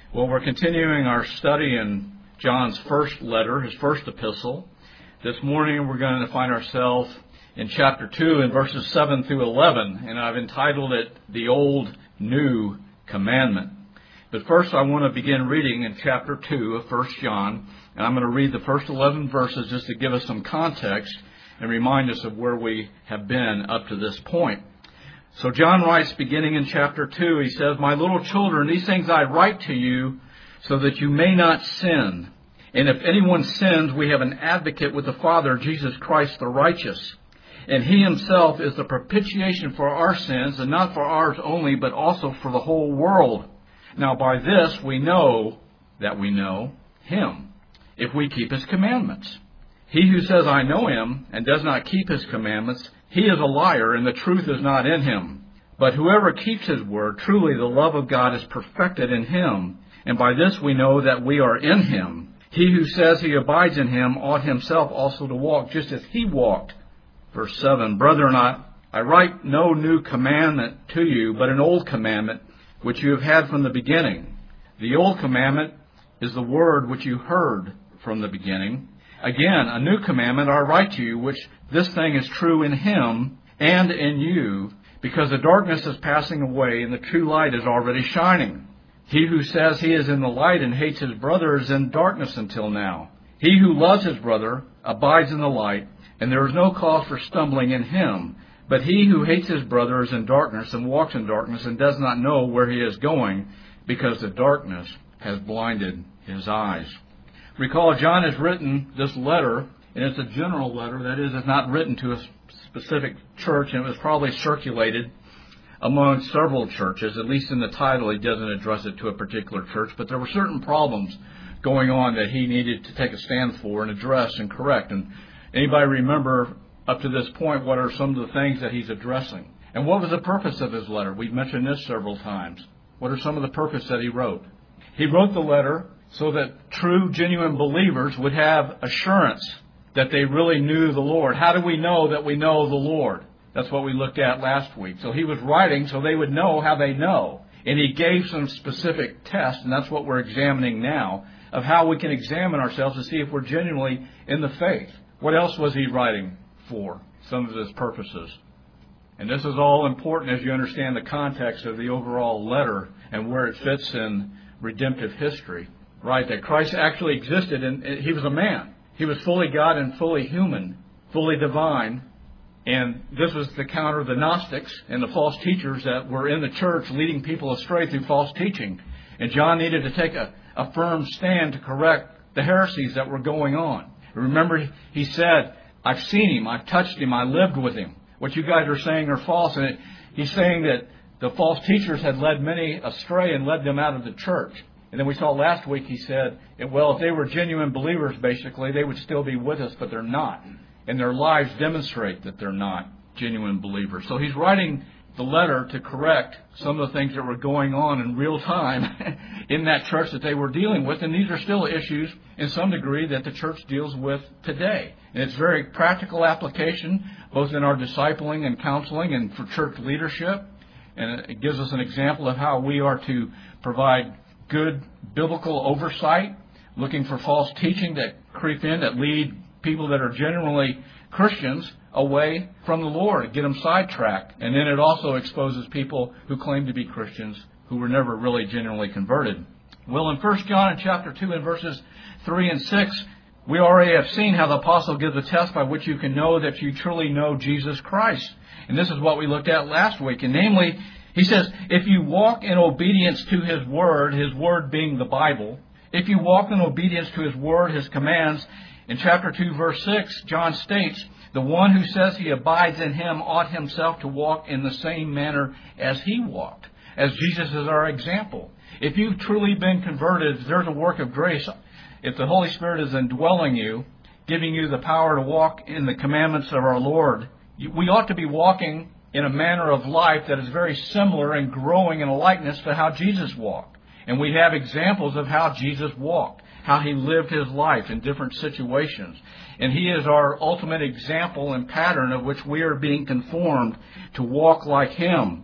Well, we're continuing our study in John's first letter, his first epistle. This morning we're going to find ourselves in chapter 2 in verses 7 through 11, and I've entitled it, The Old New Commandment. But first I want to begin reading in chapter 2 of 1 John, and I'm going to read the first 11 verses just to give us some context and remind us of where we have been up to this point. So John writes, beginning in chapter 2, he says, My little children, these things I write to you so that you may not sin. And if anyone sins, we have an advocate with the Father, Jesus Christ the righteous. And he himself is the propitiation for our sins, and not for ours only, but also for the whole world. Now by this we know that we know him, if we keep his commandments. He who says, I know him, and does not keep his commandments, he is a liar, and the truth is not in him. But whoever keeps his word, truly the love of God is perfected in him. And by this we know that we are in him. He who says he abides in him ought himself also to walk just as he walked. Verse 7, Brethren, I write no new commandment to you, but an old commandment which you have had from the beginning. The old commandment is the word which you heard from the beginning. Again, a new commandment I write to you, which this thing is true in him and in you, because the darkness is passing away and the true light is already shining. He who says he is in the light and hates his brother is in darkness until now. He who loves his brother abides in the light, and there is no cause for stumbling in him. But he who hates his brother is in darkness and walks in darkness and does not know where he is going, because the darkness has blinded his eyes. Recall, John has written this letter, and it's a general letter. That is, it's not written to a specific church, and it was probably circulated among several churches. At least in the title, he doesn't address it to a particular church, but there were certain problems going on that he needed to take a stand for and address and correct. And anybody remember up to this point what are some of the things that he's addressing? And what was the purpose of his letter? We've mentioned this several times. What are some of the purpose that he wrote? He wrote the letter so that true, genuine believers would have assurance that they really knew the Lord. How do we know that we know the Lord? That's what we looked at last week. So he was writing so they would know how they know. And he gave some specific tests, and that's what we're examining now, of how we can examine ourselves to see if we're genuinely in the faith. What else was he writing for? Some of his purposes. And this is all important as you understand the context of the overall letter and where it fits in redemptive history. Right, that Christ actually existed, and he was a man. He was fully God and fully human, fully divine. And this was to counter the Gnostics and the false teachers that were in the church leading people astray through false teaching. And John needed to take a firm stand to correct the heresies that were going on. Remember, he said, I've seen him, I've touched him, I lived with him. What you guys are saying are false. And he's saying that the false teachers had led many astray and led them out of the church. And then we saw last week, he said, well, if they were genuine believers, basically, they would still be with us, but they're not. And their lives demonstrate that they're not genuine believers. So he's writing the letter to correct some of the things that were going on in real time in that church that they were dealing with. And these are still issues, in some degree, that the church deals with today. And it's very practical application, both in our discipling and counseling and for church leadership. And it gives us an example of how we are to provide good biblical oversight, looking for false teaching that creep in, that lead people that are genuinely Christians away from the Lord, get them sidetracked. And then it also exposes people who claim to be Christians who were never really genuinely converted. Well, in 1 John in chapter 2 in verses 3 and 6, we already have seen how the apostle gives a test by which you can know that you truly know Jesus Christ. And this is what we looked at last week. And namely, he says, if you walk in obedience to his word being the Bible, if you walk in obedience to his word, his commands, in chapter 2, verse 6, John states, the one who says he abides in him ought himself to walk in the same manner as he walked, as Jesus is our example. If you've truly been converted, there's a work of grace. If the Holy Spirit is indwelling you, giving you the power to walk in the commandments of our Lord, we ought to be walking in a manner of life that is very similar and growing in a likeness to how Jesus walked. And we have examples of how Jesus walked, how he lived his life in different situations. And he is our ultimate example and pattern of which we are being conformed to walk like him.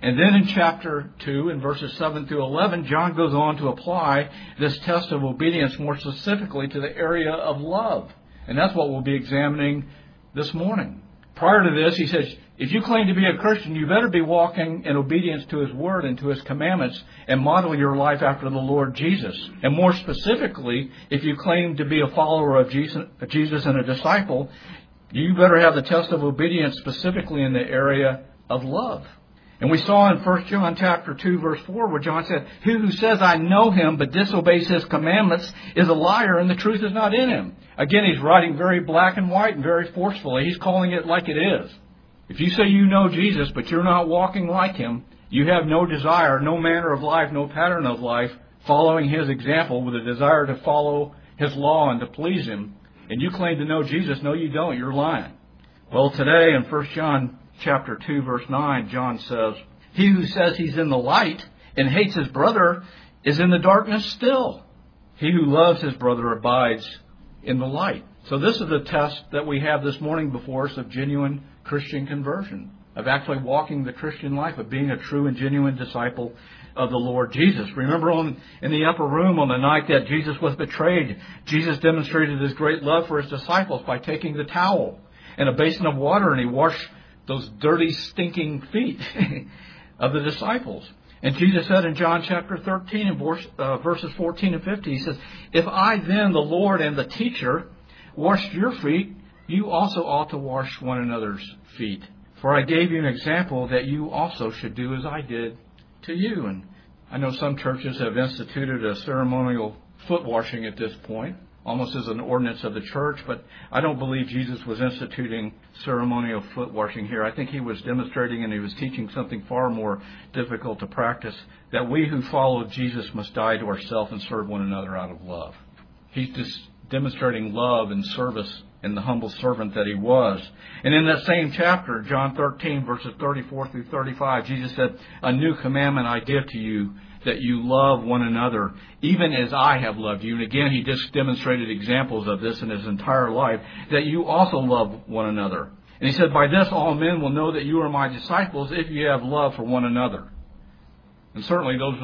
And then in chapter 2, in verses 7 through 11, John goes on to apply this test of obedience more specifically to the area of love. And that's what we'll be examining this morning. Prior to this, he says, if you claim to be a Christian, you better be walking in obedience to His Word and to His commandments and model your life after the Lord Jesus. And more specifically, if you claim to be a follower of Jesus and a disciple, you better have the test of obedience specifically in the area of love. And we saw in 1 John chapter 2, verse 4, where John said, he who says, I know Him, but disobeys His commandments is a liar, and the truth is not in him. Again, he's writing very black and white and very forcefully. He's calling it like it is. If you say you know Jesus, but you're not walking like Him, you have no desire, no manner of life, no pattern of life, following His example with a desire to follow His law and to please Him, and you claim to know Jesus, no, you don't. You're lying. Well, today in 1 John chapter 2, verse 9, John says, he who says he's in the light and hates his brother is in the darkness still. He who loves his brother abides in the light. So this is the test that we have this morning before us of genuine Christian conversion, of actually walking the Christian life, of being a true and genuine disciple of the Lord Jesus. Remember in the upper room on the night that Jesus was betrayed, Jesus demonstrated His great love for His disciples by taking the towel and a basin of water, and He washed those dirty, stinking feet of the disciples. And Jesus said in John chapter 13, in verses 14 and 15, He says, if I then, the Lord and the teacher, washed your feet, you also ought to wash one another's feet. For I gave you an example that you also should do as I did to you. And I know some churches have instituted a ceremonial foot washing at this point, almost as an ordinance of the church, but I don't believe Jesus was instituting ceremonial foot washing here. I think He was demonstrating and He was teaching something far more difficult to practice, that we who follow Jesus must die to ourselves and serve one another out of love. He's just demonstrating love and service in the humble servant that He was. And in that same chapter, John 13, verses 34 through 35, Jesus said, a new commandment I give to you, that you love one another, even as I have loved you. And again, He just demonstrated examples of this in His entire life, that you also love one another. And He said, by this all men will know that you are my disciples, if you have love for one another. And certainly those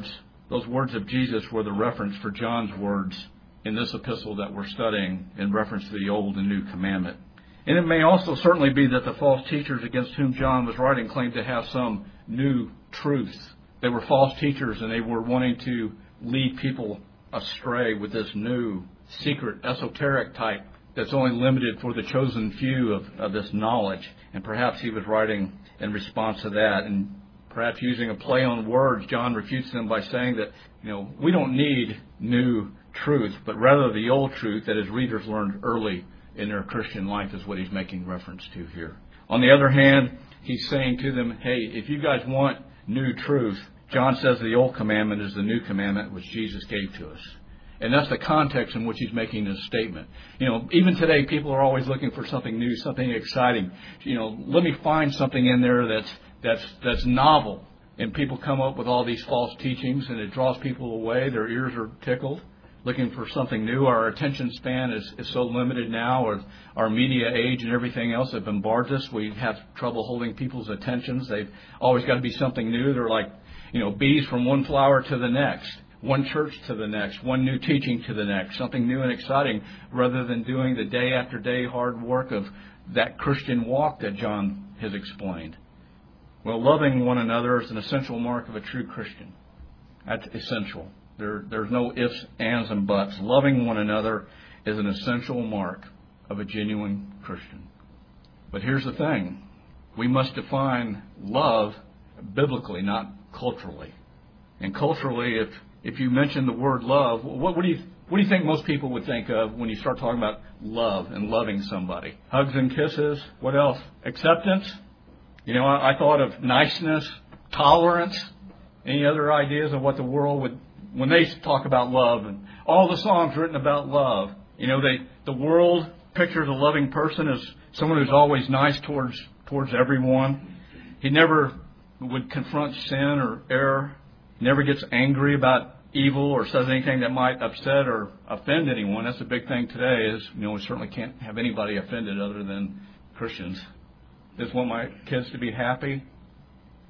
words of Jesus were the reference for John's words in this epistle that we're studying in reference to the Old and New Commandment. And it may also certainly be that the false teachers against whom John was writing claimed to have some new truth. They were false teachers, and they were wanting to lead people astray with this new, secret, esoteric type that's only limited for the chosen few of this knowledge. And perhaps he was writing in response to that. And perhaps using a play on words, John refutes them by saying that, we don't need new truth, but rather the old truth that his readers learned early in their Christian life is what he's making reference to here. On the other hand, he's saying to them, hey, if you guys want new truth, John says the old commandment is the new commandment which Jesus gave to us. And that's the context in which he's making this statement. Even today, people are always looking for something new, something exciting. Let me find something in there that's novel. And people come up with all these false teachings, and it draws people away. Their ears are tickled, looking for something new. Our attention span is so limited now, with our media age and everything else that bombards us. We have trouble holding people's attentions. They've always got to be something new. They're like, bees from one flower to the next, one church to the next, one new teaching to the next, something new and exciting, rather than doing the day after day hard work of that Christian walk that John has explained. Well, loving one another is an essential mark of a true Christian. That's essential. There's no ifs, ands, and buts. Loving one another is an essential mark of a genuine Christian. But here's the thing. We must define love biblically, not culturally. And culturally, if you mention the word love, what do you think most people would think of when you start talking about love and loving somebody? Hugs and kisses. What else? Acceptance. I thought of niceness, tolerance. Any other ideas of what the world would, when they talk about love, and all the songs written about love, the world pictures a loving person as someone who's always nice towards everyone. He never would confront sin or error. Never gets angry about evil or says anything that might upset or offend anyone. That's the big thing today is, we certainly can't have anybody offended other than Christians. Just want my kids to be happy.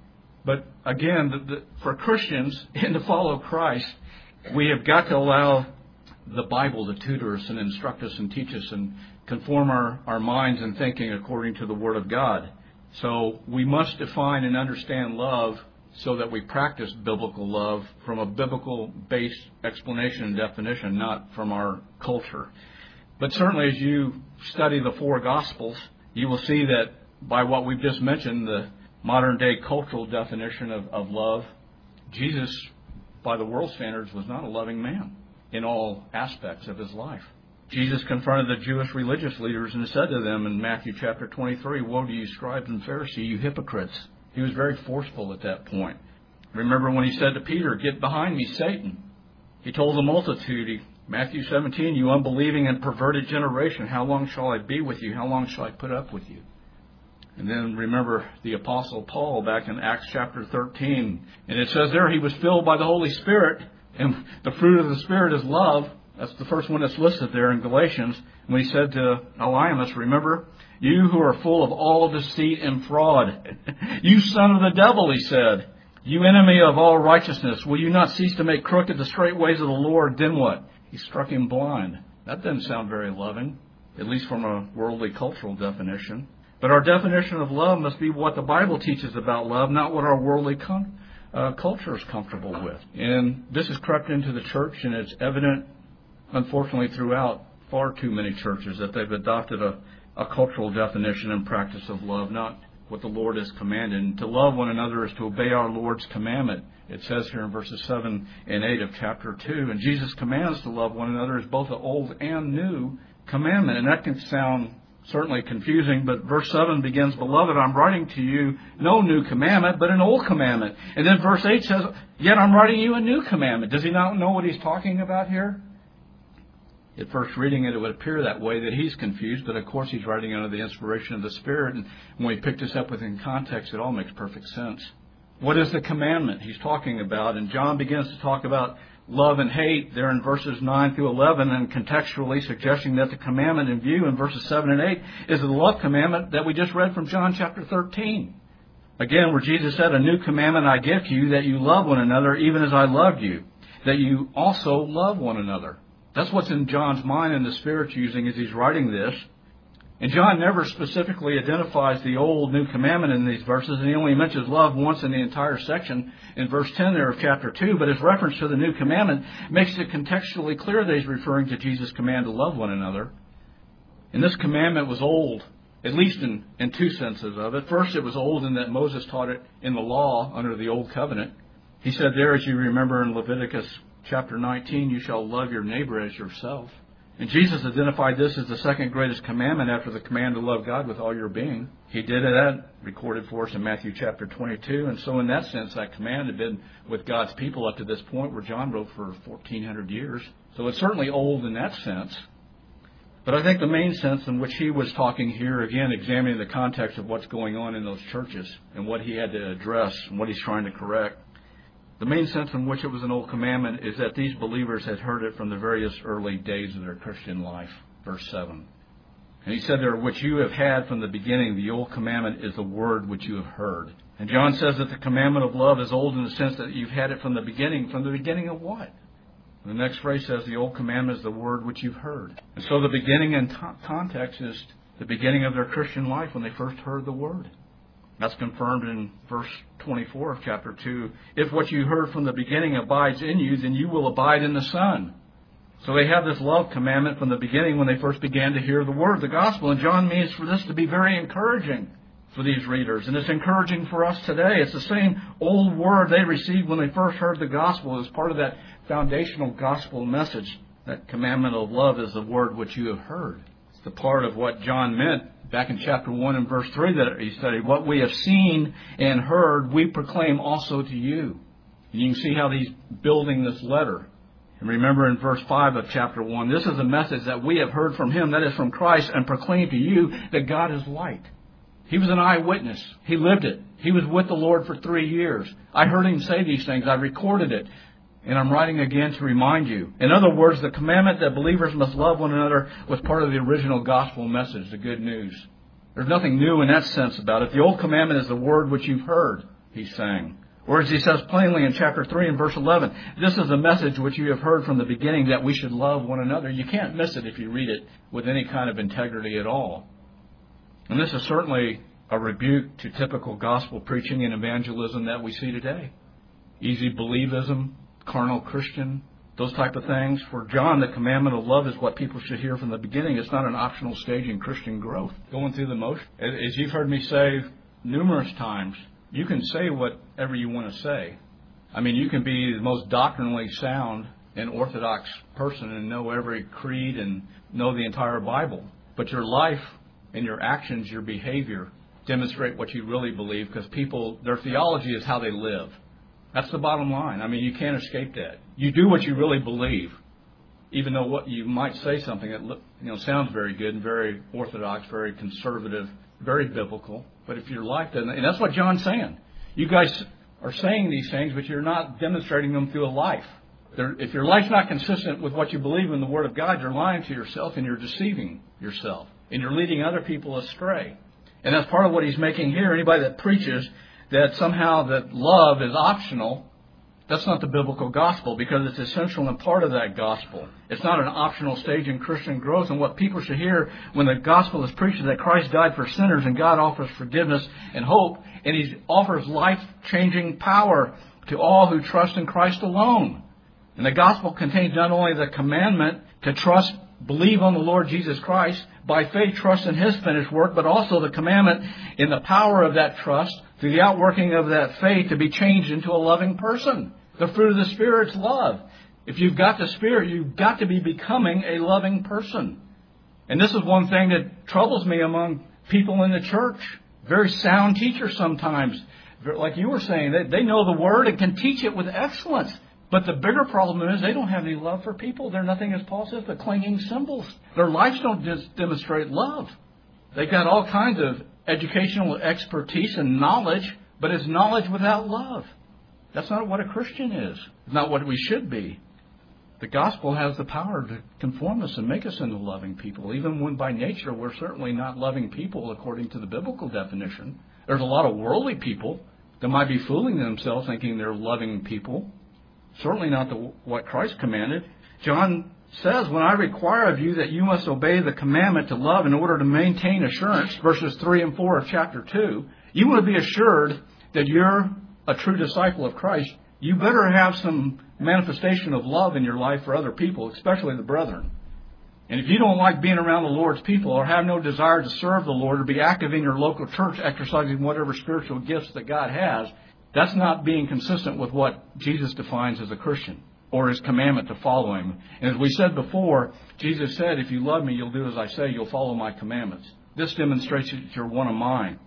But again, for Christians and to follow Christ, we have got to allow the Bible to tutor us and instruct us and teach us and conform our minds and thinking according to the Word of God. So we must define and understand love so that we practice biblical love from a biblical-based explanation and definition, not from our culture. But certainly as you study the four Gospels, you will see that by what we've just mentioned, the modern-day cultural definition of love, Jesus, by the world standards, was not a loving man in all aspects of his life. Jesus confronted the Jewish religious leaders and said to them in Matthew chapter 23, "Woe to you, scribes and Pharisees, you hypocrites." He was very forceful at that point. Remember when he said to Peter, "Get behind me, Satan." He told the multitude, Matthew 17, "You unbelieving and perverted generation, how long shall I be with you? How long shall I put up with you?" And then remember the Apostle Paul back in Acts chapter 13. And it says there he was filled by the Holy Spirit. And the fruit of the Spirit is love. That's the first one that's listed there in Galatians. When he said to Elymas, remember, "You who are full of all deceit and fraud, you son of the devil," he said, "you enemy of all righteousness, will you not cease to make crooked the straight ways of the Lord?" Then what? He struck him blind. That doesn't sound very loving, at least from a worldly cultural definition. But our definition of love must be what the Bible teaches about love, not what our worldly culture is comfortable with. And this has crept into the church, and it's evident, unfortunately, throughout far too many churches that they've adopted a cultural definition and practice of love, not what the Lord has commanded. And to love one another is to obey our Lord's commandment. It says here in verses 7 and 8 of chapter 2. And Jesus commands to love one another as both an old and new commandment. And that can sound certainly confusing, but verse 7 begins, "Beloved, I'm writing to you no new commandment, but an old commandment." And then verse 8 says, "Yet I'm writing you a new commandment." Does he not know what he's talking about here? At first reading it, it would appear that way, that he's confused, but of course he's writing under the inspiration of the Spirit, and when we pick this up within context, it all makes perfect sense. What is the commandment he's talking about? And John begins to talk about love and hate there in verses 9 through 11, and contextually suggesting that the commandment in view in verses 7 and 8 is the love commandment that we just read from John chapter 13. Again, where Jesus said, "A new commandment I give to you, that you love one another, even as I loved you, that you also love one another." That's what's in John's mind and the Spirit's using as he's writing this. And John never specifically identifies the old new commandment in these verses, and he only mentions love once in the entire section in verse 10 there of chapter 2. But his reference to the new commandment makes it contextually clear that he's referring to Jesus' command to love one another. And this commandment was old, at least in two senses of it. First, it was old in that Moses taught it in the law under the old covenant. He said there, as you remember in Leviticus chapter 19, "You shall love your neighbor as yourself." And Jesus identified this as the second greatest commandment after the command to love God with all your being. He did that, recorded for us in Matthew chapter 22. And so in that sense, that command had been with God's people up to this point, where John wrote for 1,400 years. So it's certainly old in that sense. But I think the main sense in which he was talking here, again, examining the context of what's going on in those churches and what he had to address and what he's trying to correct, the main sense in which it was an old commandment is that these believers had heard it from the various early days of their Christian life. Verse 7. And he said there, "Which you have had from the beginning, the old commandment is the word which you have heard." And John says that the commandment of love is old in the sense that you've had it from the beginning. From the beginning of what? The next phrase says the old commandment is the word which you've heard. And so the beginning in context is the beginning of their Christian life when they first heard the word. That's confirmed in verse 24 of chapter 2. "If what you heard from the beginning abides in you, then you will abide in the Son." So they have this love commandment from the beginning when they first began to hear the word, the gospel. And John means for this to be very encouraging for these readers. And it's encouraging for us today. It's the same old word they received when they first heard the gospel as part of that foundational gospel message. That commandment of love is the word which you have heard. It's the part of what John meant back in chapter 1 and verse 3 that he studied. "What we have seen and heard, we proclaim also to you." And you can see how he's building this letter. And remember in verse 5 of chapter 1, "This is a message that we have heard from him, that is from Christ, and proclaim to you that God is light." He was an eyewitness. He lived it. He was with the Lord for 3 years. I heard him say these things. I recorded it. And I'm writing again to remind you. In other words, the commandment that believers must love one another was part of the original gospel message, the good news. There's nothing new in that sense about it. The old commandment is the word which you've heard. he's saying. Or as he says plainly in chapter 3 and verse 11, this is a message which you have heard from the beginning, that we should love one another. You can't miss it if you read it with any kind of integrity at all. And this is certainly a rebuke to typical gospel preaching and evangelism that we see today. Easy believism, carnal Christian, those type of things. For John, the commandment of love is what people should hear from the beginning. It's not an optional stage in Christian growth. Going through the motion. As you've heard me say numerous times, you can say whatever you want to say. I mean, you can be the most doctrinally sound and orthodox person and know every creed and know the entire Bible. But your life and your actions, your behavior, demonstrate what you really believe, because people, their theology is how they live. That's the bottom line. I mean, you can't escape that. You do what you really believe, even though what you might say something that sounds very good and very orthodox, very conservative, very biblical. But if your life doesn't, and that's what John's saying. You guys are saying these things, but you're not demonstrating them through a life. If your life's not consistent with what you believe in the Word of God, you're lying to yourself and you're deceiving yourself. And you're leading other people astray. And that's part of what he's making here. Anybody that preaches that somehow that love is optional, that's not the biblical gospel, because it's essential and part of that gospel. It's not an optional stage in Christian growth. And what people should hear when the gospel is preached is that Christ died for sinners and God offers forgiveness and hope. And he offers life-changing power to all who trust in Christ alone. And the gospel contains not only the commandment to trust, believe on the Lord Jesus Christ, by faith trust in His finished work, but also the commandment in the power of that trust, through the outworking of that faith, to be changed into a loving person. The fruit of the Spirit's love. If you've got the Spirit, you've got to be becoming a loving person. And this is one thing that troubles me among people in the church. Very sound teachers sometimes. Like you were saying, they know the Word and can teach it with excellence. But the bigger problem is they don't have any love for people. They're nothing, as Paul says, but clinging symbols. Their lives don't just demonstrate love. They've got all kinds of educational expertise and knowledge, but it's knowledge without love. That's not what a Christian is. It's not what we should be. The gospel has the power to conform us and make us into loving people, even when by nature we're certainly not loving people according to the biblical definition. There's a lot of worldly people that might be fooling themselves thinking they're loving people. Certainly not what Christ commanded. John says, when I require of you that you must obey the commandment to love in order to maintain assurance, verses 3 and 4 of chapter 2, you want to be assured that you're a true disciple of Christ, you better have some manifestation of love in your life for other people, especially the brethren. And if you don't like being around the Lord's people or have no desire to serve the Lord or be active in your local church exercising whatever spiritual gifts that God has, that's not being consistent with what Jesus defines as a Christian or His commandment to follow Him. And as we said before, Jesus said, if you love me, you'll do as I say, you'll follow my commandments. This demonstrates that you're one of mine.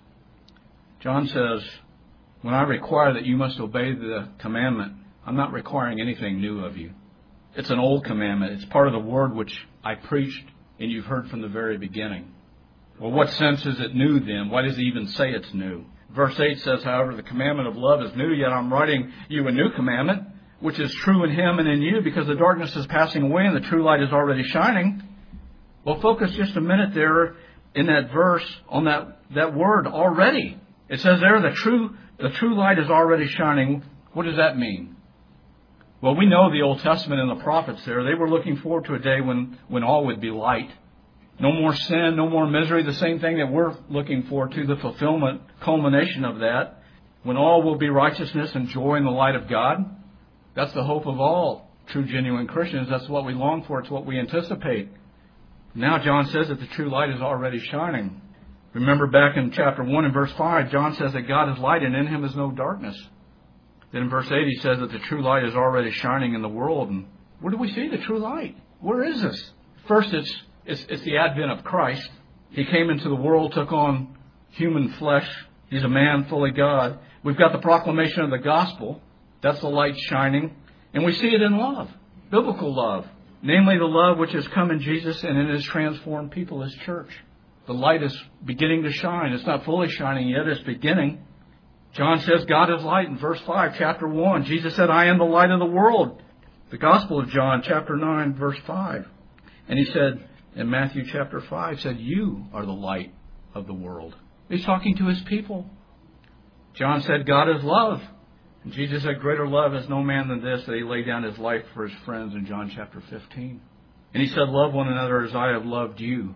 John says, when I require that you must obey the commandment, I'm not requiring anything new of you. It's an old commandment. It's part of the word which I preached and you've heard from the very beginning. Well, what sense is it new then? Why does He even say it's new? Verse 8 says, however, the commandment of love is new, yet I'm writing you a new commandment, which is true in Him and in you, because the darkness is passing away and the true light is already shining. Well, focus just a minute there in that verse on that word, already. It says there, the true light is already shining. What does that mean? Well, we know the Old Testament and the prophets there. They were looking forward to a day when all would be light. No more sin, no more misery. The same thing that we're looking forward to, the fulfillment, culmination of that. When all will be righteousness and joy in the light of God. That's the hope of all true, genuine Christians. That's what we long for. It's what we anticipate. Now John says that the true light is already shining. Remember back in chapter 1 and verse 5, John says that God is light and in Him is no darkness. Then in verse 8 he says that the true light is already shining in the world. And where do we see the true light? Where is this? First, it's the advent of Christ. He came into the world, took on human flesh. He's a man, fully God. We've got the proclamation of the gospel. That's the light shining. And we see it in love, biblical love. Namely, the love which has come in Jesus and in His transformed people, His church. The light is beginning to shine. It's not fully shining yet. It's beginning. John says God is light in verse 5, chapter 1. Jesus said, I am the light of the world. The Gospel of John, chapter 9, verse 5. And He said in Matthew chapter 5, said, you are the light of the world. He's talking to His people. John said God is love. And Jesus said, greater love has no man than this, that he laid down his life for his friends in John chapter 15. And he said, love one another as I have loved you.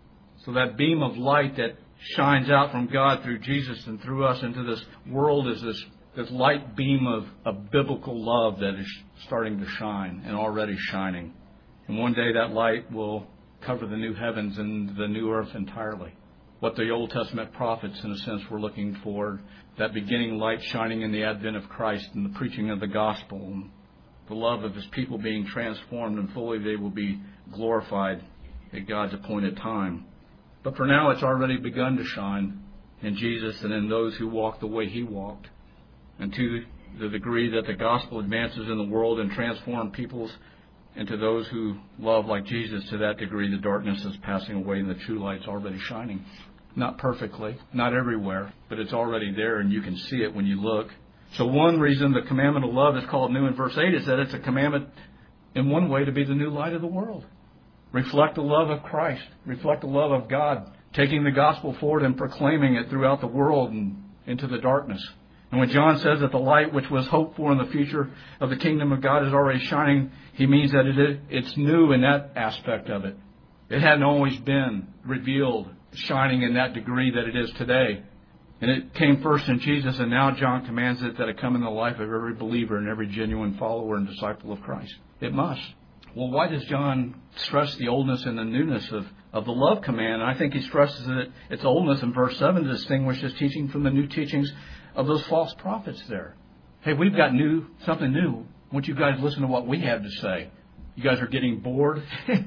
So that beam of light that shines out from God through Jesus and through us into this world is this light beam of biblical love that is starting to shine and already shining. And one day that light will cover the new heavens and the new earth entirely. What the Old Testament prophets, in a sense, were looking for, that beginning light shining in the advent of Christ and the preaching of the gospel, and the love of his people being transformed, and fully they will be glorified at God's appointed time. But for now, it's already begun to shine in Jesus and in those who walk the way he walked. And to the degree that the gospel advances in the world and transforms peoples into those who love like Jesus, to that degree the darkness is passing away and the true light's already shining. Not perfectly, not everywhere, but it's already there and you can see it when you look. So one reason the commandment of love is called new in verse 8 is that it's a commandment in one way to be the new light of the world. Reflect the love of Christ. Reflect the love of God. Taking the gospel forward and proclaiming it throughout the world and into the darkness. And when John says that the light which was hoped for in the future of the kingdom of God is already shining, he means that it's new in that aspect of it. It hadn't always been revealed, shining in that degree that it is today. And it came first in Jesus, and now John commands it that it come in the life of every believer and every genuine follower and disciple of Christ. It must. Well, why does John stress the oldness and the newness of the love command? I think he stresses that its oldness in verse 7 to distinguish his teaching from the new teachings of those false prophets there. Hey, we've got something new. Won't you guys listen to what we have to say? You guys are getting bored?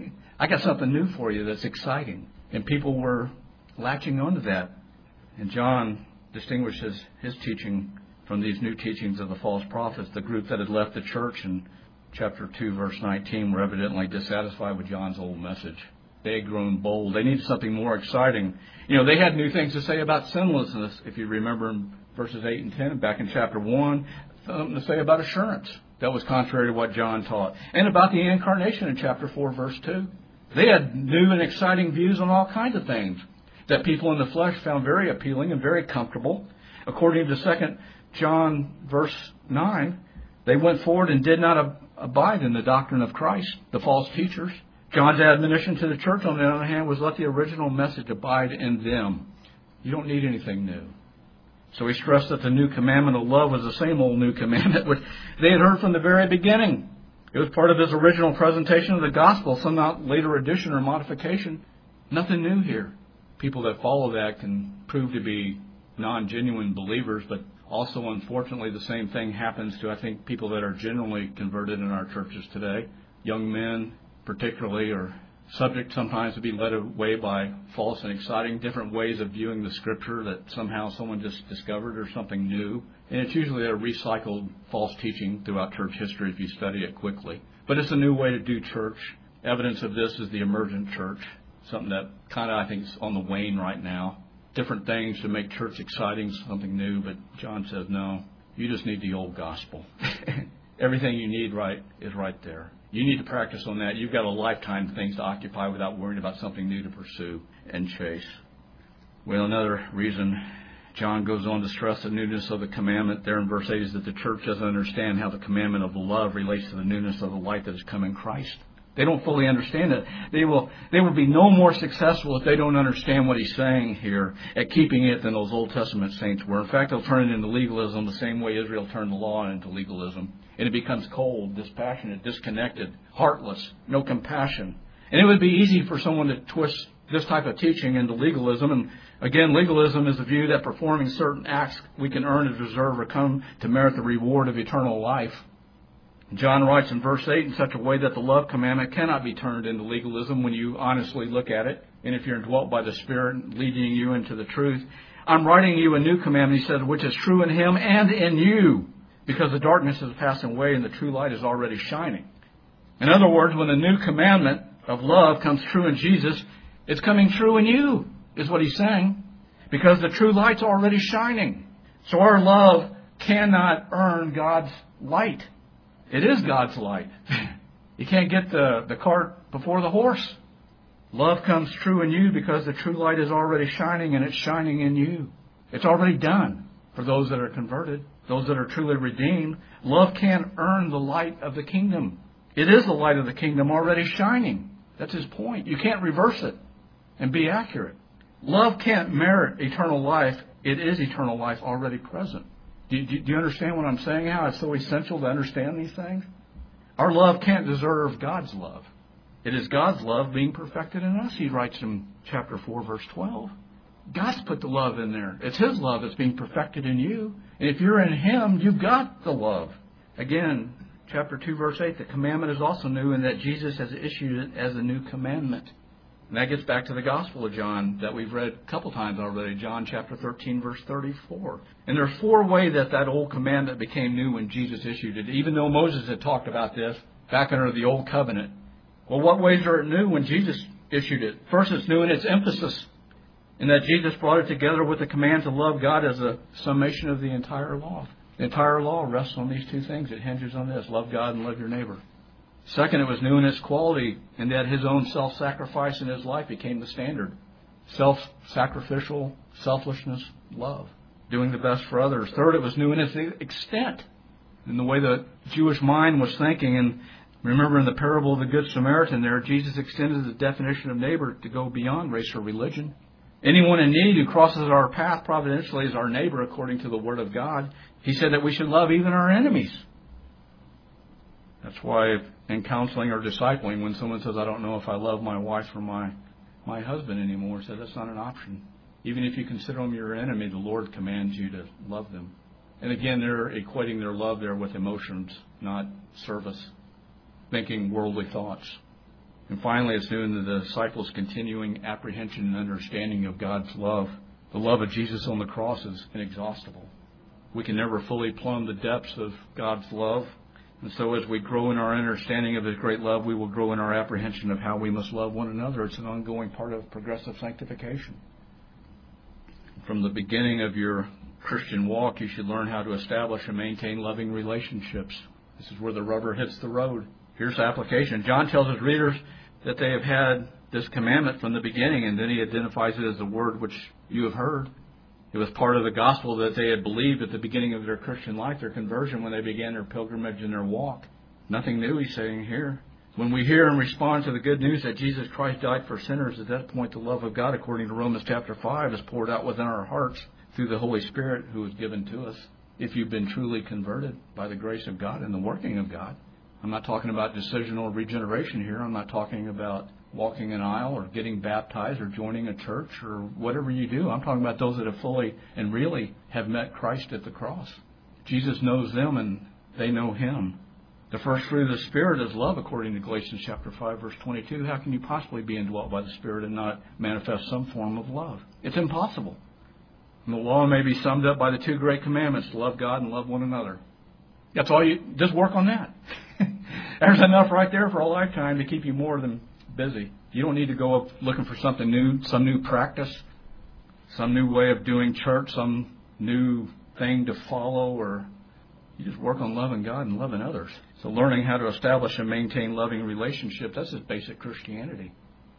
I got something new for you that's exciting. And people were latching onto that. And John distinguishes his teaching from these new teachings of the false prophets. The group that had left the church in chapter 2, verse 19, were evidently dissatisfied with John's old message. They had grown bold. They needed something more exciting. They had new things to say about sinlessness, if you remember in verses 8 and 10, back in chapter 1, something to say about assurance. That was contrary to what John taught. And about the incarnation in chapter 4, verse 2. They had new and exciting views on all kinds of things that people in the flesh found very appealing and very comfortable. According to 2 John verse 9, they went forward and did not abide in the doctrine of Christ, the false teachers. John's admonition to the church, on the other hand, was let the original message abide in them. You don't need anything new. So he stressed that the new commandment of love was the same old new commandment which they had heard from the very beginning. It was part of his original presentation of the gospel, some later addition or modification. Nothing new here. People that follow that can prove to be non-genuine believers, but also, unfortunately, the same thing happens to, I think, people that are generally converted in our churches today. Young men, particularly, are subject sometimes to be led away by false and exciting different ways of viewing the Scripture that somehow someone just discovered or something new. And it's usually a recycled false teaching throughout church history if you study it quickly. But it's a new way to do church. Evidence of this is the emergent church, something that kind of, I think, is on the wane right now. Different things to make church exciting, something new, but John says, no, you just need the old gospel. Everything you need is right there. You need to practice on that. You've got a lifetime of things to occupy without worrying about something new to pursue and chase. Well, another reason John goes on to stress the newness of the commandment there in verse 8 is that the church doesn't understand how the commandment of love relates to the newness of the light that has come in Christ. They don't fully understand it. They will be no more successful if they don't understand what he's saying here at keeping it than those Old Testament saints were. In fact, they'll turn it into legalism the same way Israel turned the law into legalism. And it becomes cold, dispassionate, disconnected, heartless, no compassion. And it would be easy for someone to twist this type of teaching into legalism. And again, legalism is the view that performing certain acts we can earn or deserve or come to merit the reward of eternal life. John writes in verse 8 in such a way that the love commandment cannot be turned into legalism when you honestly look at it. And if you're indwelt by the Spirit leading you into the truth, I'm writing you a new commandment, he says, which is true in him and in you, because the darkness is passing away and the true light is already shining. In other words, when the new commandment of love comes true in Jesus, it's coming true in you, is what he's saying, because the true light's already shining. So our love cannot earn God's light. It is God's light. You can't get the cart before the horse. Love comes true in you because the true light is already shining and it's shining in you. It's already done. for those that are converted, those that are truly redeemed. Love can't earn the light of the kingdom. It is the light of the kingdom already shining. That's his point. You can't reverse it and be accurate. Love can't merit eternal life. It is eternal life already present. Do you understand what I'm saying? How it's so essential to understand these things? Our love can't deserve God's love. It is God's love being perfected in us, he writes in chapter 4, verse 12. God's put the love in there. It's his love that's being perfected in you. And if you're in him, you've got the love. Again, chapter 2, verse 8, the commandment is also new in that Jesus has issued it as a new commandment. And that gets back to the Gospel of John that we've read a couple times already, John chapter 13, verse 34. And there's 4 ways that old commandment became new when Jesus issued it, even though Moses had talked about this back under the old covenant. Well, what ways are it new when Jesus issued it? First, it's new in its emphasis, in that Jesus brought it together with the command to love God as a summation of the entire law. The entire law rests on these 2 things. It hinges on this: love God and love your neighbor. Second, it was new in its quality, in that his own self-sacrifice in his life became the standard. Self-sacrificial, selflessness, love, doing the best for others. Third, it was new in its extent, in the way the Jewish mind was thinking. And remember in the parable of the Good Samaritan there, Jesus extended the definition of neighbor to go beyond race or religion. Anyone in need who crosses our path providentially is our neighbor according to the Word of God. He said that we should love even our enemies. That's why in counseling or discipling, when someone says, I don't know if I love my wife or my husband anymore, said that's not an option. Even if you consider them your enemy, the Lord commands you to love them. And again, they're equating their love there with emotions, not service, thinking worldly thoughts. And finally, it's new in the disciples' continuing apprehension and understanding of God's love. The love of Jesus on the cross is inexhaustible. We can never fully plumb the depths of God's love. And so as we grow in our understanding of his great love, we will grow in our apprehension of how we must love one another. It's an ongoing part of progressive sanctification. From the beginning of your Christian walk, you should learn how to establish and maintain loving relationships. This is where the rubber hits the road. Here's the application. John tells his readers that they have had this commandment from the beginning, and then he identifies it as the word which you have heard. It was part of the gospel that they had believed at the beginning of their Christian life, their conversion, when they began their pilgrimage and their walk. Nothing new, he's saying here. When we hear and respond to the good news that Jesus Christ died for sinners, at that point the love of God, according to Romans chapter 5, is poured out within our hearts through the Holy Spirit who is given to us. If you've been truly converted by the grace of God and the working of God. I'm not talking about decisional regeneration here. I'm not talking about walking an aisle or getting baptized or joining a church or whatever you do. I'm talking about those that have fully and really have met Christ at the cross. Jesus knows them and they know him. The first fruit of the Spirit is love, according to Galatians chapter 5, verse 22. How can you possibly be indwelt by the Spirit and not manifest some form of love? It's impossible. And the law may be summed up by the 2 great commandments, to love God and love one another. That's all you, just work on that. There's enough right there for a lifetime to keep you more than busy. You don't need to go up looking for something new, some new practice, some new way of doing church, some new thing to follow, or you just work on loving God and loving others. So learning how to establish and maintain loving relationships, that's just basic Christianity.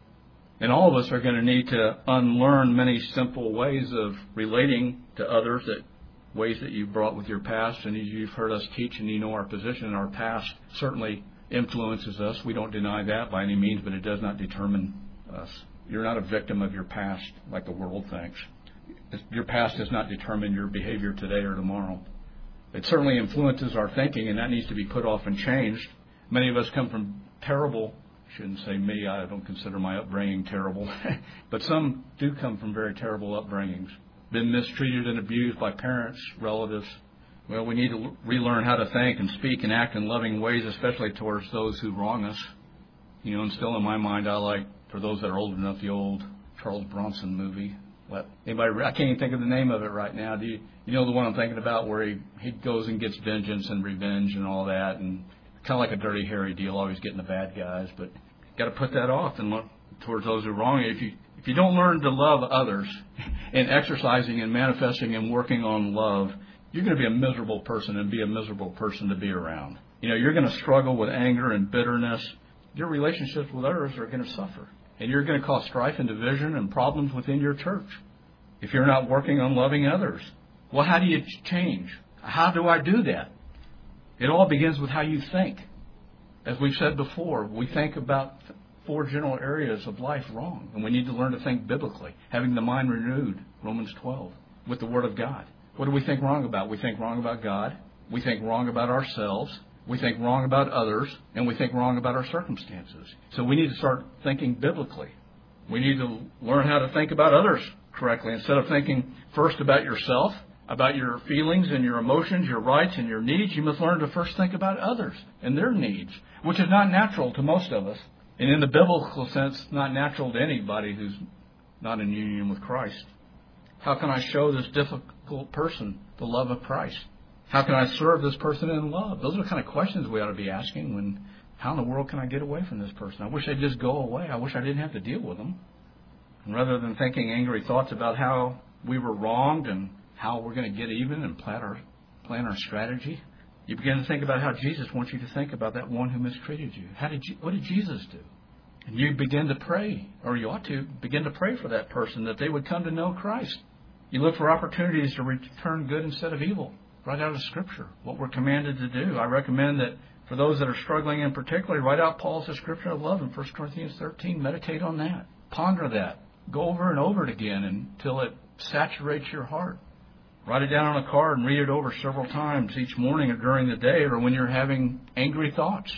And all of us are going to need to unlearn many simple ways of relating to others, that ways that you've brought with your past. And as you've heard us teach and you know our position, our past certainly influences us. We don't deny that by any means, but it does not determine us. You're not a victim of your past like the world thinks. Your past does not determine your behavior today or tomorrow. It certainly influences our thinking, and that needs to be put off and changed. Many of us come from terrible, I shouldn't say me, I don't consider my upbringing terrible, but some do come from very terrible upbringings. Been mistreated and abused by parents, relatives. Well, we need to relearn how to think and speak and act in loving ways, especially towards those who wrong us. You know, and still in my mind, I like, for those that are old enough, the old Charles Bronson movie. I can't even think of the name of it right now. Do you know the one I'm thinking about, where he goes and gets vengeance and revenge and all that, and kind of like a Dirty Harry deal, always getting the bad guys. But got to put that off and look towards those who wrong you. If you don't learn to love others and exercising and manifesting and working on love, you're going to be a miserable person and be a miserable person to be around. You know, you're going to struggle with anger and bitterness. Your relationships with others are going to suffer. And you're going to cause strife and division and problems within your church if you're not working on loving others. Well, how do you change? How do I do that? It all begins with how you think. As we've said before, we think about 4 general areas of life wrong, and we need to learn to think biblically, having the mind renewed, Romans 12, with the Word of God. What do we think wrong about? We think wrong about God. We think wrong about ourselves. We think wrong about others, and we think wrong about our circumstances. So we need to start thinking biblically. We need to learn how to think about others correctly. Instead of thinking first about yourself, about your feelings and your emotions, your rights and your needs, you must learn to first think about others and their needs, which is not natural to most of us. And in the biblical sense, not natural to anybody who's not in union with Christ. How can I show this difficult person the love of Christ? How can I serve this person in love? Those are the kind of questions we ought to be asking when, how in the world can I get away from this person? I wish they'd just go away. I wish I didn't have to deal with them. And rather than thinking angry thoughts about how we were wronged and how we're going to get even and plan our strategy, you begin to think about how Jesus wants you to think about that one who mistreated you. What did Jesus do? And you begin to pray, or you ought to begin to pray for that person, that they would come to know Christ. You look for opportunities to return good instead of evil. Right out of Scripture, what we're commanded to do. I recommend that for those that are struggling in particular, write out Paul's description of love in 1 Corinthians 13. Meditate on that. Ponder that. Go over and over it again until it saturates your heart. Write it down on a card and read it over several times each morning or during the day or when you're having angry thoughts.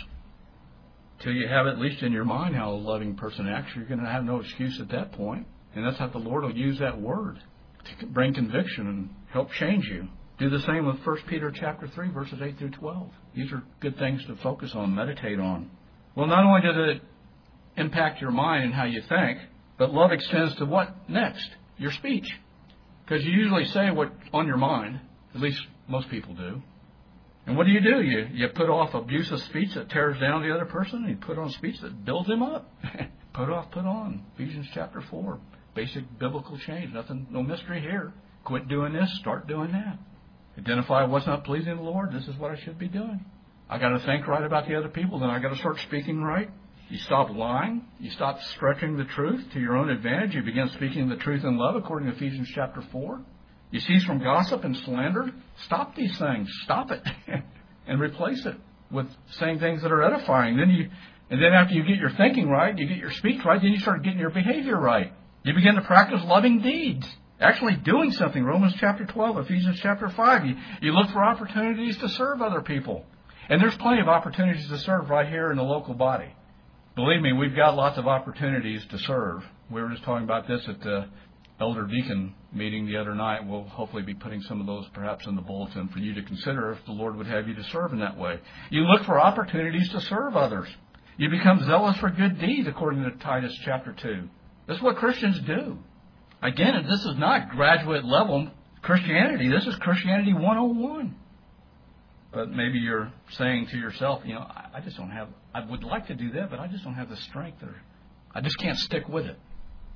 Till you have at least in your mind how a loving person acts, you're going to have no excuse at that point. And that's how the Lord will use that word to bring conviction and help change you. Do the same with 1 Peter chapter 3, verses 8 through 12. These are good things to focus on, meditate on. Well, not only does it impact your mind and how you think, but love extends to what next? Your speech. Because you usually say what's on your mind, at least most people do. And what do? You put off abusive speech that tears down the other person, and you put on speech that builds him up. Put off, put on. Ephesians chapter 4. Basic biblical change. Nothing, no mystery here. Quit doing this, start doing that. Identify what's not pleasing to the Lord. This is what I should be doing. I got to think right about the other people. Then I got to start speaking right. You stop lying. You stop stretching the truth to your own advantage. You begin speaking the truth in love, according to Ephesians chapter 4. You cease from gossip and slander. Stop these things. Stop it. And replace it with saying things that are edifying. And then after you get your thinking right, you get your speech right, then you start getting your behavior right. You begin to practice loving deeds. Actually doing something. Romans chapter 12, Ephesians chapter 5. You look for opportunities to serve other people. And there's plenty of opportunities to serve right here in the local body. Believe me, we've got lots of opportunities to serve. We were just talking about this at the elder deacon meeting the other night. We'll hopefully be putting some of those perhaps in the bulletin for you to consider if the Lord would have you to serve in that way. You look for opportunities to serve others. You become zealous for good deeds, according to Titus chapter 2. This is what Christians do. Again, this is not graduate level Christianity. This is Christianity 101. But maybe you're saying to yourself, I just don't have, I would like to do that, but I just don't have the strength, or I just can't stick with it.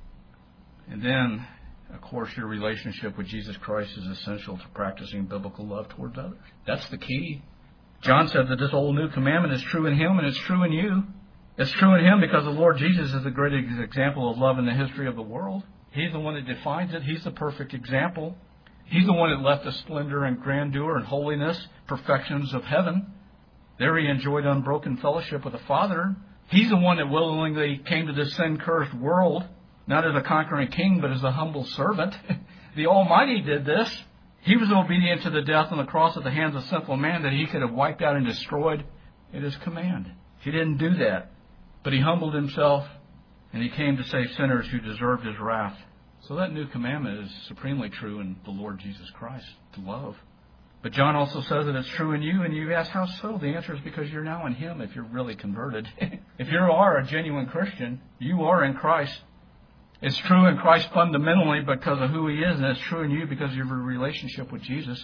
And then, of course, your relationship with Jesus Christ is essential to practicing biblical love towards others. That's the key. John said that this old new commandment is true in Him and it's true in you. It's true in Him because the Lord Jesus is the greatest example of love in the history of the world. He's the one that defines it. He's the perfect example. He's the one that left the splendor and grandeur and holiness, perfections of heaven. There He enjoyed unbroken fellowship with the Father. He's the one that willingly came to this sin-cursed world, not as a conquering king, but as a humble servant. The Almighty did this. He was obedient to the death on the cross at the hands of sinful man that He could have wiped out and destroyed at His command. He didn't do that, but He humbled Himself, and He came to save sinners who deserved His wrath. So that new commandment is supremely true in the Lord Jesus Christ, to love. But John also says that it's true in you, and you ask, how so? The answer is because you're now in Him if you're really converted. If you are a genuine Christian, you are in Christ. It's true in Christ fundamentally because of who He is, and it's true in you because of your relationship with Jesus.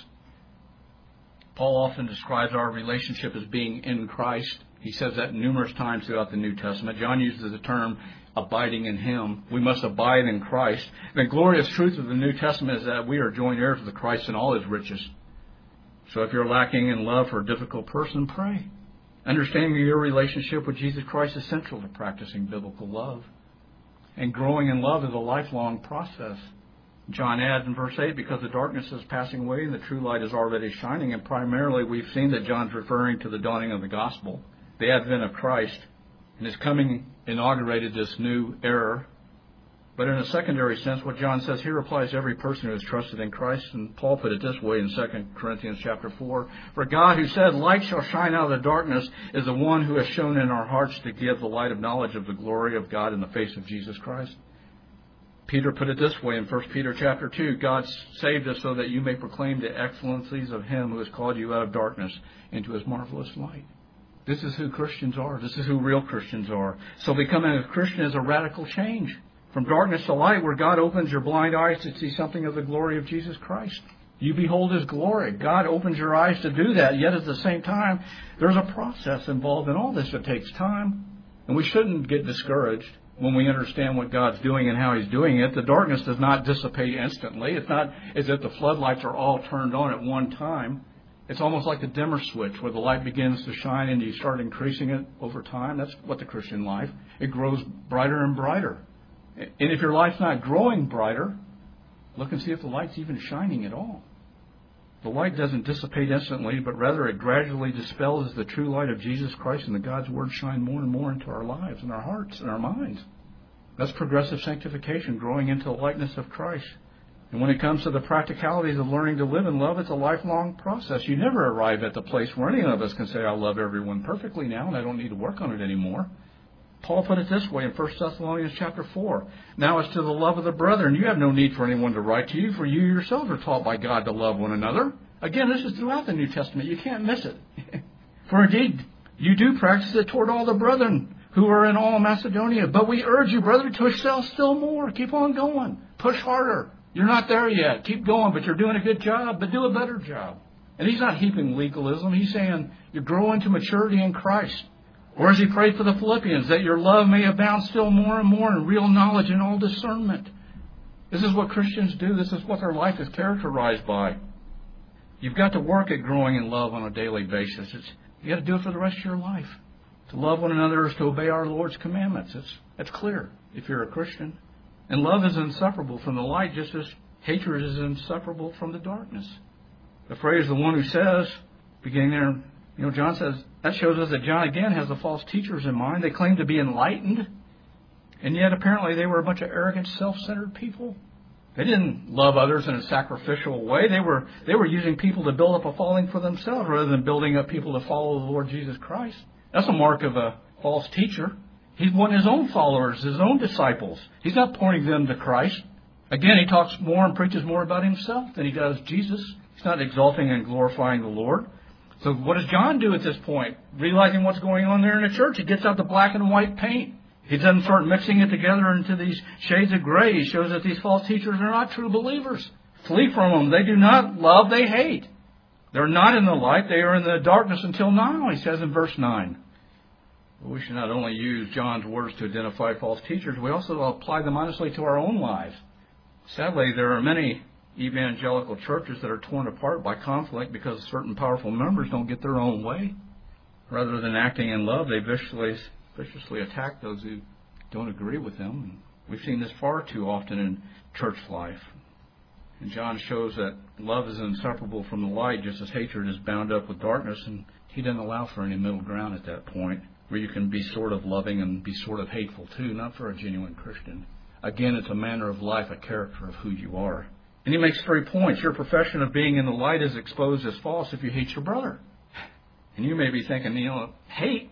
Paul often describes our relationship as being in Christ. He says that numerous times throughout the New Testament. John uses the term abiding in Him. We must abide in Christ. The glorious truth of the New Testament is that we are joint heirs with Christ in all His riches. So if you're lacking in love for a difficult person, pray. Understanding your relationship with Jesus Christ is central to practicing biblical love. And growing in love is a lifelong process. John adds in verse 8, because the darkness is passing away and the true light is already shining. And primarily we've seen that John's referring to the dawning of the gospel, the advent of Christ, and his coming inaugurated this new era. But in a secondary sense, what John says here applies to every person who has trusted in Christ. And Paul put it this way in 2 Corinthians chapter 4. For God, who said, light shall shine out of the darkness, is the one who has shown in our hearts to give the light of knowledge of the glory of God in the face of Jesus Christ. Peter put it this way in 1 Peter chapter 2. God saved us so that you may proclaim the excellencies of him who has called you out of darkness into his marvelous light. This is who Christians are. This is who real Christians are. So becoming a Christian is a radical change. From darkness to light, where God opens your blind eyes to see something of the glory of Jesus Christ. You behold his glory. God opens your eyes to do that. Yet at the same time, there's a process involved in all this. It takes time. And we shouldn't get discouraged when we understand what God's doing and how he's doing it. The darkness does not dissipate instantly. It's not as if the floodlights are all turned on at one time. It's almost like the dimmer switch where the light begins to shine and you start increasing it over time. That's what the Christian life. It grows brighter and brighter. And if your life's not growing brighter, look and see if the light's even shining at all. The light doesn't dissipate instantly, but rather it gradually dispels as the true light of Jesus Christ and the God's Word shine more and more into our lives and our hearts and our minds. That's progressive sanctification, growing into the likeness of Christ. And when it comes to the practicalities of learning to live in love, it's a lifelong process. You never arrive at the place where any of us can say, I love everyone perfectly now and I don't need to work on it anymore. Paul put it this way in 1 Thessalonians chapter 4. Now as to the love of the brethren, you have no need for anyone to write to you, for you yourselves are taught by God to love one another. Again, this is throughout the New Testament. You can't miss it. For indeed, you do practice it toward all the brethren who are in all Macedonia. But we urge you, brethren, to excel still more. Keep on going. Push harder. You're not there yet. Keep going, but you're doing a good job, but do a better job. And he's not heaping legalism. He's saying you're growing to maturity in Christ. Or as he prayed for the Philippians, that your love may abound still more and more in real knowledge and all discernment. This is what Christians do. This is what their life is characterized by. You've got to work at growing in love on a daily basis. You got to do it for the rest of your life. To love one another is to obey our Lord's commandments. It's clear if you're a Christian. And love is inseparable from the light, just as hatred is inseparable from the darkness. The phrase, the one who says, beginning there, John says, that shows us that John again has the false teachers in mind. They claim to be enlightened, and yet apparently they were a bunch of arrogant, self-centered people. They didn't love others in a sacrificial way. They were using people to build up a following for themselves rather than building up people to follow the Lord Jesus Christ. That's a mark of a false teacher. He wanted his own followers, his own disciples. He's not pointing them to Christ. Again, he talks more and preaches more about himself than he does Jesus. He's not exalting and glorifying the Lord. So what does John do at this point? Realizing what's going on there in the church, he gets out the black and white paint. He doesn't start mixing it together into these shades of gray. He shows that these false teachers are not true believers. Flee from them. They do not love, they hate. They're not in the light. They are in the darkness until now, he says in verse 9. But we should not only use John's words to identify false teachers, we also apply them honestly to our own lives. Sadly, there are many evangelical churches that are torn apart by conflict because certain powerful members don't get their own way. Rather than acting in love, they viciously attack those who don't agree with them. And we've seen this far too often in church life. And John shows that love is inseparable from the light, just as hatred is bound up with darkness. And he doesn't allow for any middle ground at that point, where you can be sort of loving and be sort of hateful too, not for a genuine Christian. Again, it's a manner of life, a character of who you are. And he makes 3 points. Your profession of being in the light is exposed as false if you hate your brother. And you may be thinking, hate,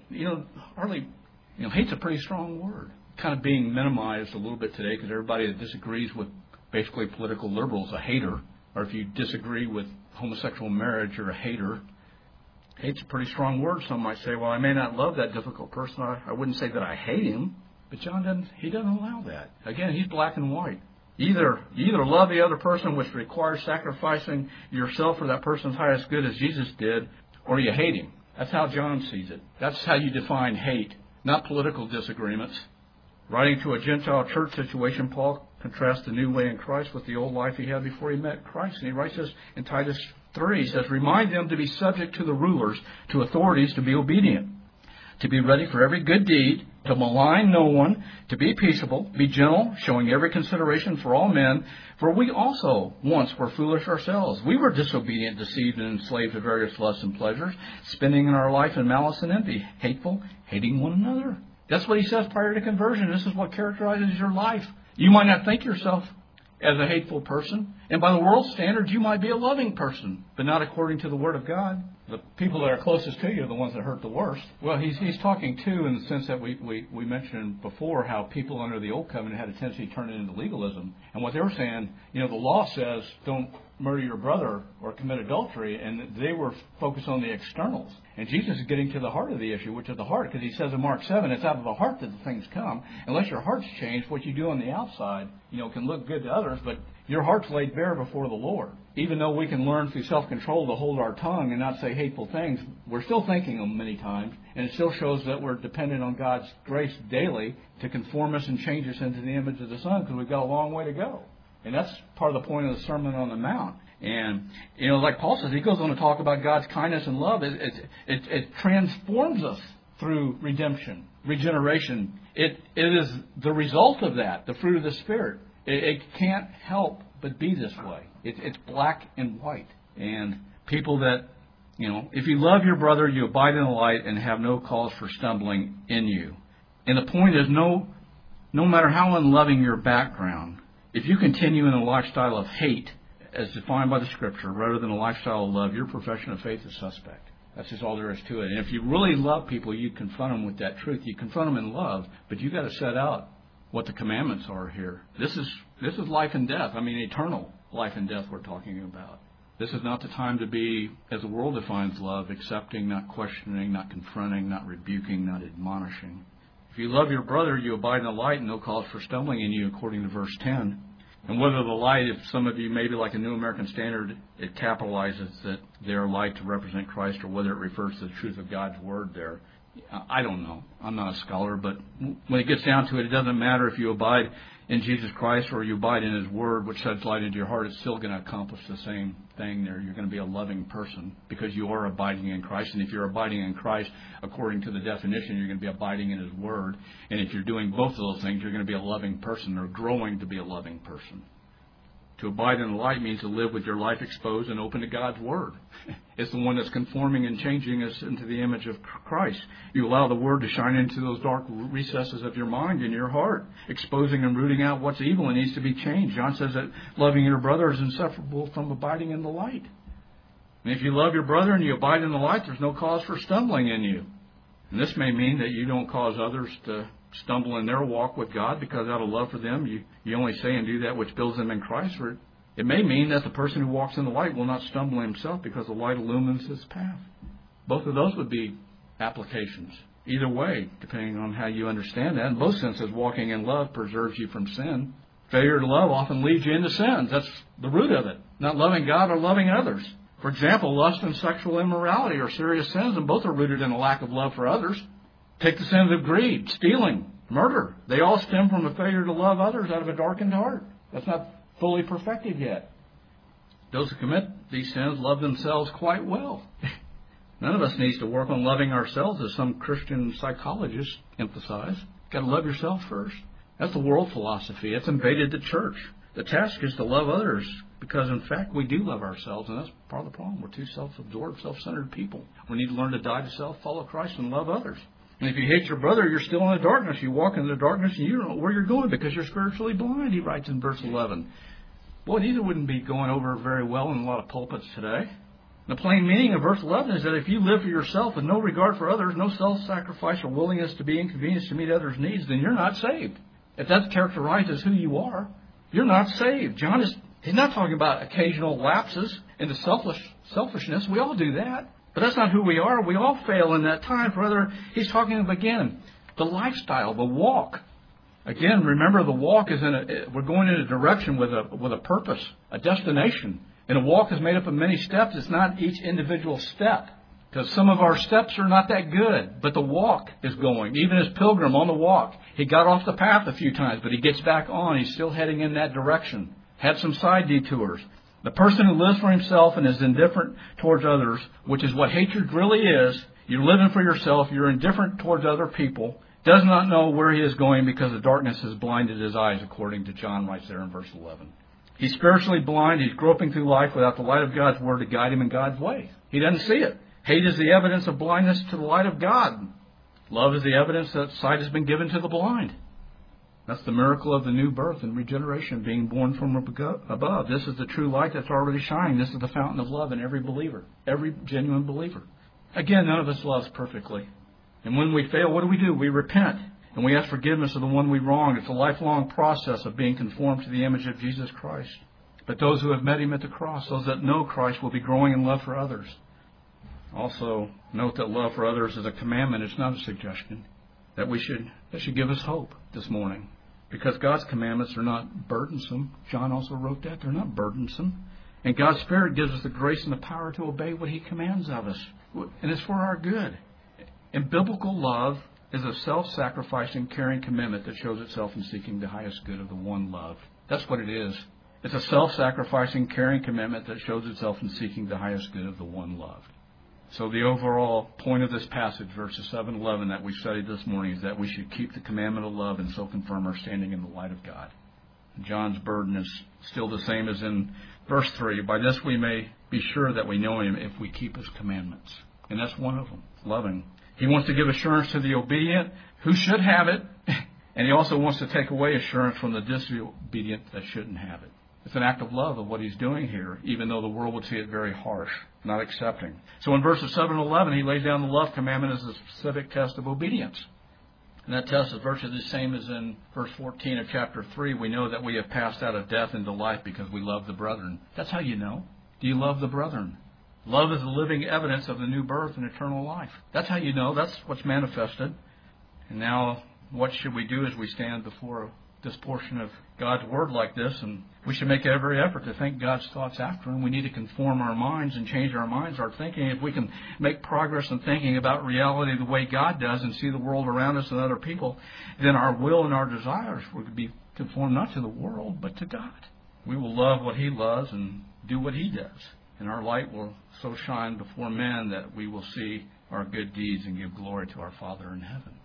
hate's a pretty strong word. Kind of being minimized a little bit today because everybody that disagrees with basically political liberals is a hater. Or if you disagree with homosexual marriage, you're a hater. Hate's a pretty strong word. Some might say, well, I may not love that difficult person. I wouldn't say that I hate him. But John doesn't allow that. Again, he's black and white. You either love the other person, which requires sacrificing yourself for that person's highest good as Jesus did, or you hate him. That's how John sees it. That's how you define hate, not political disagreements. Writing to a Gentile church situation, Paul contrasts the new way in Christ with the old life he had before he met Christ. And he writes this in Titus 3. He says, remind them to be subject to the rulers, to authorities, to be obedient, to be ready for every good deed, to malign no one, to be peaceable, be gentle, showing every consideration for all men. For we also once were foolish ourselves. We were disobedient, deceived, and enslaved to various lusts and pleasures, spending in our life in malice and envy, hateful, hating one another. That's what he says prior to conversion. This is what characterizes your life. You might not think yourself as a hateful person, and by the world's standards, you might be a loving person, but not according to the Word of God. The people that are closest to you are the ones that hurt the worst. Well, he's talking, too, in the sense that we mentioned before how people under the Old Covenant had a tendency to turn it into legalism. And what they were saying, the law says don't murder your brother or commit adultery, and they were focused on the externals. And Jesus is getting to the heart of the issue, which is the heart, because he says in Mark 7, it's out of the heart that the things come. Unless your heart's changed, what you do on the outside, can look good to others, but your heart's laid bare before the Lord. Even though we can learn through self-control to hold our tongue and not say hateful things, we're still thinking them many times, and it still shows that we're dependent on God's grace daily to conform us and change us into the image of the Son, because we've got a long way to go. And that's part of the point of the Sermon on the Mount. And, like Paul says, he goes on to talk about God's kindness and love. It transforms us through redemption, regeneration. It is the result of that, the fruit of the Spirit. It can't help but be this way. It's black and white. And people that, if you love your brother, you abide in the light and have no cause for stumbling in you. And the point is, no matter how unloving your background, if you continue in a lifestyle of hate, as defined by the Scripture, rather than a lifestyle of love, your profession of faith is suspect. That's just all there is to it. And if you really love people, you confront them with that truth. You confront them in love, but you've got to set out what the commandments are here. This is life and death. I mean, eternal life and death we're talking about. This is not the time to be, as the world defines love, accepting, not questioning, not confronting, not rebuking, not admonishing. If you love your brother, you abide in the light and no cause for stumbling in you, according to verse 10. And whether the light, if some of you, maybe like a New American Standard, it capitalizes that they're light to represent Christ, or whether it refers to the truth of God's Word there, I don't know. I'm not a scholar, but when it gets down to it, it doesn't matter if you abide in Jesus Christ or you abide in His Word, which sheds light into your heart. It's still going to accomplish the same thing there. You're going to be a loving person because you are abiding in Christ. And if you're abiding in Christ, according to the definition, you're going to be abiding in His Word. And if you're doing both of those things, you're going to be a loving person or growing to be a loving person. To abide in the light means to live with your life exposed and open to God's Word. It's the one that's conforming and changing us into the image of Christ. You allow the Word to shine into those dark recesses of your mind and your heart, exposing and rooting out what's evil and needs to be changed. John says that loving your brother is inseparable from abiding in the light. And if you love your brother and you abide in the light, there's no cause for stumbling in you. And this may mean that you don't cause others to stumble in their walk with God, because out of love for them, you only say and do that which builds them in Christ. Or it may mean that the person who walks in the light will not stumble himself, because the light illumines his path. Both of those would be applications. Either way, depending on how you understand that. In both senses, walking in love preserves you from sin. Failure to love often leads you into sins. That's the root of it. Not loving God or loving others. For example, lust and sexual immorality are serious sins, and both are rooted in a lack of love for others. Take the sins of greed, stealing, murder. They all stem from a failure to love others out of a darkened heart. That's not fully perfected yet. Those who commit these sins love themselves quite well. None of us needs to work on loving ourselves, as some Christian psychologists emphasize. You've got to love yourself first. That's the world philosophy. It's invaded the church. The task is to love others, because in fact we do love ourselves, and that's part of the problem. We're too self-absorbed, self-centered people. We need to learn to die to self, follow Christ, and love others. And if you hate your brother, you're still in the darkness. You walk in the darkness and you don't know where you're going because you're spiritually blind, he writes in verse 11. Boy, these wouldn't be going over very well in a lot of pulpits today. The plain meaning of verse 11 is that if you live for yourself with no regard for others, no self-sacrifice or willingness to be inconvenienced to meet others' needs, then you're not saved. If that's characterized as who you are, you're not saved. John he's not talking about occasional lapses into selfishness. We all do that. But that's not who we are. We all fail in that time. Rather, he's talking of, again, the lifestyle, the walk. Again, remember, the walk is we're going in a direction with a purpose, a destination. And a walk is made up of many steps. It's not each individual step, because some of our steps are not that good. But the walk is going. Even as Pilgrim on the walk, he got off the path a few times, but he gets back on. He's still heading in that direction. Had some side detours. The person who lives for himself and is indifferent towards others, which is what hatred really is, you're living for yourself, you're indifferent towards other people, does not know where he is going because the darkness has blinded his eyes, according to John writes there in verse 11. He's spiritually blind. He's groping through life without the light of God's Word to guide him in God's way. He doesn't see it. Hate is the evidence of blindness to the light of God. Love is the evidence that sight has been given to the blind. That's the miracle of the new birth and regeneration, being born from above. This is the true light that's already shining. This is the fountain of love in every believer, every genuine believer. Again, none of us loves perfectly. And when we fail, what do? We repent. And we ask forgiveness of the one we wronged. It's a lifelong process of being conformed to the image of Jesus Christ. But those who have met him at the cross, those that know Christ, will be growing in love for others. Also, note that love for others is a commandment. It's not a suggestion. That should give us hope this morning. Because God's commandments are not burdensome. John also wrote that. They're not burdensome. And God's Spirit gives us the grace and the power to obey what he commands of us. And it's for our good. And biblical love is a self-sacrificing, caring commitment that shows itself in seeking the highest good of the one loved. That's what it is. It's a self-sacrificing, caring commitment that shows itself in seeking the highest good of the one loved. So the overall point of this passage, verses 7 and 11, that we studied this morning, is that we should keep the commandment of love and so confirm our standing in the light of God. John's burden is still the same as in verse 3. By this we may be sure that we know him if we keep his commandments. And that's one of them, loving. He wants to give assurance to the obedient who should have it, and he also wants to take away assurance from the disobedient that shouldn't have it. It's an act of love of what he's doing here, even though the world would see it very harsh, not accepting. So in verses 7 and 11, he lays down the love commandment as a specific test of obedience. And that test is virtually the same as in verse 14 of chapter 3. We know that we have passed out of death into life because we love the brethren. That's how you know. Do you love the brethren? Love is the living evidence of the new birth and eternal life. That's how you know. That's what's manifested. And now, what should we do as we stand before this portion of God's Word like this? And we should make every effort to think God's thoughts after Him. We need to conform our minds and change our minds, our thinking. If we can make progress in thinking about reality the way God does and see the world around us and other people, then our will and our desires will be conformed not to the world, but to God. We will love what He loves and do what He does. And our light will so shine before men that we will see our good deeds and give glory to our Father in heaven.